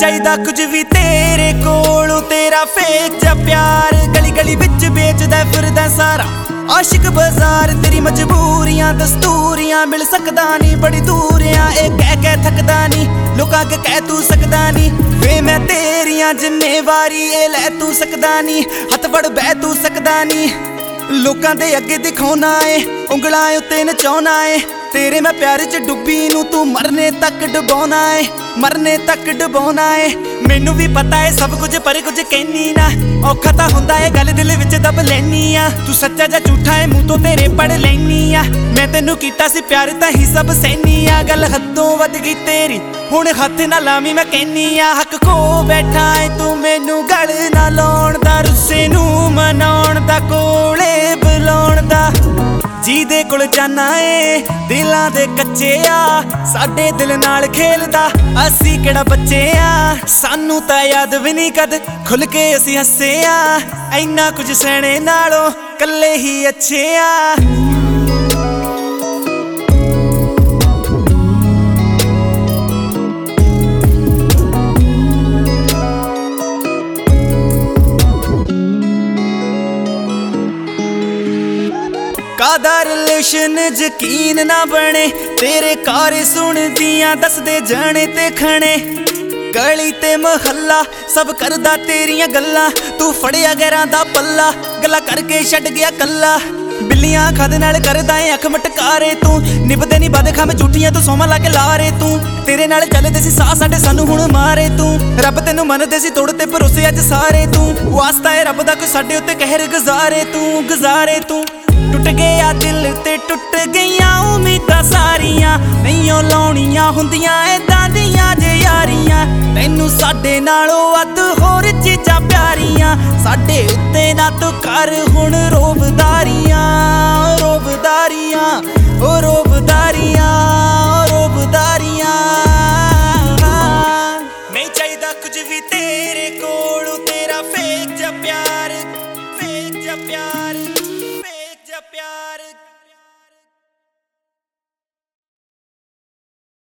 ਚਾਹੀਦਾ ਕੁਝ ਵੀ ਤੇਰੇ ਕੋਲੋਂ, ਤੇਰਾ ਫੇਕ ਜਿਹਾ ਪਿਆਰ ਗਲੀ ਗਲੀ ਵਿੱਚ ਵੇਚਦਾ ਫਿਰਦਾ ਸਾਰਾ ਆਸ਼ਿਕ ਬਾਜ਼ਾਰ। ਤੇਰੀ ਮਜਬੂਰੀਆਂ ਦਸਤੂਰੀਆਂ ਮਿਲ ਸਕਦਾ ਨਹੀਂ, ਬੜੀ ਦੂਰ ਆ ਇਹ ਕਹਿ ਥੱਕਦਾ ਨਹੀਂ, ਲੋਕਾਂ ਅੱਗੇ ਕਹਿ ਤੂੰ ਸਕਦਾ ਨਹੀਂ ਵੇ ਮੈਂ ਤੇਰੀਆਂ ਜ਼ਿੰਮੇਵਾਰੀ ਇਹ ਲੈ ਤੂੰ ਸਕਦਾ ਨਹੀਂ, ਹੱਥ ਵੜ ਬਹਿ ਤੂੰ ਸਕਦਾ ਨਹੀਂ, ਲੋਕਾਂ ਦੇ ਅੱਗੇ ਦਿਖਾਉਣਾ ਏ ਉਂਗਲਾਂ ਉੱਤੇ ਨਚਾਉਣਾ ਏ, ਤੇਰੇ ਮੈਂ ਪਿਆਰ ਚ ਡੁੱਬੀ ਨੂੰ ਤੂੰ ਮਰਨੇ ਤੱਕ ਡੁਬਾਉਣਾ ਏ, ਮਰਨੇ ਤੱਕ ਡੁਬਾਉਣਾ ਏ। ਮੈਨੂੰ ਵੀ ਪਤਾ ਏ ਸਭ ਕੁਝ ਪਰ ਕੁਝ ਕਹਿਨੀ ਨਾ, ਔਖਾ ਤਾਂ ਹੁੰਦਾ ਏ ਗੱਲ ਦਿਲ ਵਿੱਚ ਦਬ ਲੈਨੀ ਆ, ਤੂੰ ਸੱਚਾ ਜਾਂ ਝੂਠਾ ਏ ਮੂੰਹ ਤੋਂ ਤੇਰੇ ਪੜ ਲੈਨੀ ਆ, ਮੈਂ ਤੈਨੂੰ ਕੀਤਾ ਸੀ ਪਿਆਰ ਤਾਂ ਹੀ ਸਭ ਸਹਿਨੀ ਆ, ਗੱਲ ਹੱਦੋਂ ਵੱਧ ਗਈ ਤੇਰੀ ਹੁਣ ਹੱਥ ਨਾ ਲਾਵੀਂ ਮੈਂ ਕਹਿਨੀ ਆ, ਹੱਕ ਖੋ ਬੈਠਾ ਏ ਤੂੰ ਮੈਨੂੰ ਗਲ ਨਾ ਲਾਉਣ ਦਾ, ਰੁੱਸੇ ਨੂੰ ਮਨਾਉਣ ਦਾ, ਕੋਲੇ ਬੁਲਾਉਣ ਦਾ, ਜਿਹਦੇ ਕੋਲ ਜਾਨਾ ਏ ਦਿਲਾਂ ਦੇ ਕੱਚੇ ਆ, ਸਾਡੇ ਦਿਲ ਨਾਲ ਖੇਲਦਾ ਅਸੀਂ ਕਿਹੜਾ ਬੱਚੇ ਆ, ਸਾਨੂੰ ਤਾਂ ਯਾਦ ਵੀ ਨਹੀਂ ਕਦ ਖੁੱਲ ਕੇ ਅਸੀਂ ਹੱਸੇ ਆ, ਇੰਨਾ ਕੁਝ ਸਹਿਣੇ ਨਾਲੋਂ ਕੱਲੇ ਹੀ ਅੱਛੇ ਆ। ਕਾਦਾ ਰਿਲੇਸ਼ਨ ਯਕੀਨ ਨਾ ਬਣੇ, ਤੇਰੇ ਕਾਰੇ ਸੁਣਦੀਆਂ ਦੱਸਦੇ ਜਾਣੇ ਤੇ ਖਣੇ, ਗਲੀ ਤੇ ਮੁਹੱਲਾ ਸਭ ਕਰਦਾ ਤੇਰੀਆਂ ਗੱਲਾਂ, ਤੂੰ ਫੜਿਆ ਗੈਰਾਂ ਦਾ ਪੱਲਾ ਗੱਲਾਂ ਕਰਕੇ ਛੱਡ ਗਿਆ ਕੱਲਾ, ਬਿੱਲੀਆਂ ਖਦ ਨਾਲ ਕਰਦਾ ਏ ਅੱਖ ਮਟਕਾਰੇ ਤੂੰ, ਨਿਭਦੇ ਨਹੀਂ ਬਦ ਖਾਂ ਝੂਠੀਆਂ ਤੂੰ ਸੋਮਾ ਲਾ ਕੇ ਲਾਰੇ ਤੂੰ, ਤੇਰੇ ਨਾਲ ਚੱਲਦੇ ਸੀ ਸਾਹ ਸਾਡੇ ਸਾਨੂੰ ਹੁਣ ਮਾਰੇ ਤੂੰ, ਰੱਬ ਤੈਨੂੰ ਮੰਨਦੇ ਸੀ ਤੋੜ ਤੇ ਭਰੋਸੇ ਅੱਜ ਸਾਰੇ ਤੂੰ, ਵਾਸਤਾ ਏ ਰੱਬ ਦਾ ਕੋਈ ਸਾਡੇ ਉੱਤੇ ਕਹਿਰ ਗੁਜ਼ਾਰੇ ਤੂੰ, ਟੁੱਟ ਗਿਆ ਦਿਲ ਤੇ ਟੁੱਟ ਗਈਆਂ ਉਮੀਦਾਂ ਸਾਰੀਆਂ, ਨਹੀਂਓ ਲਾਉਣੀਆਂ ਹੁੰਦੀਆਂ ਏਦਾਂ ਦੀਆਂ ਜੇ ਯਾਰੀਆਂ, ਤੈਨੂੰ ਸਾਡੇ ਨਾਲੋਂ ਵੱਧ ਹੋਰ ਚੀਜ਼ਾਂ ਪਿਆਰੀਆਂ, ਸਾਡੇ ਉੱਤੇ ਨਾ ਤੂੰ ਕਰ ਹੁਣ ਰੋਬਦਾਰੀਆਂ, ਰੋਬਦਾਰੀਆਂ, ਓ ਰੋਬਦਾਰੀਆਂ, ਰੋਬਦਾਰੀਆਂ। ਨਹੀਂ ਚਾਹੀਦਾ ਕੁਝ ਵੀ ਤੇਰੇ ਕੋਲੋਂ, ਤੇਰਾ ਫੇਕ ਜਿਹਾ ਪਿਆਰ, ਫੇਕ ਜਿਹਾ ਪਿਆਰ, ਫੇਕ ਜਿਹਾ ਪਿਆਰ।